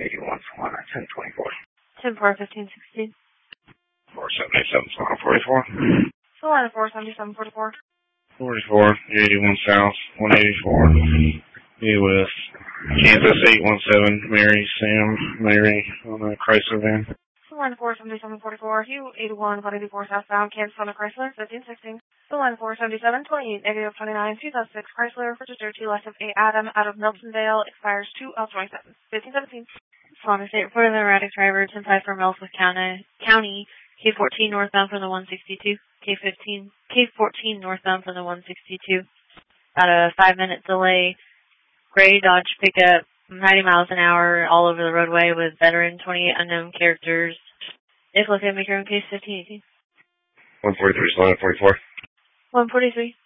81, 1024. 10-4, 1516. 477, 44. So line of 47744. 44, 81 South, 184. West. Kansas 817, Mary, Sam, Mary, on a Chrysler van. So line of 47744. Hugh 81, 184 southbound, Kansas on a Chrysler, 1516. So line of 477, 28, negative 29, 2006 Chrysler, registered to less of A. Adam out of Nelsondale, expires 2 of 27, 1517. Solana State reported the erratic driver 10-5 from Ellsworth County, K14 northbound from the 162, K14 northbound from the 162. About a 5-minute delay. Gray Dodge pickup, 90 miles an hour, all over the roadway with veteran 28 unknown characters. If located, make your own case, 1518. 143, Solana 44. 143.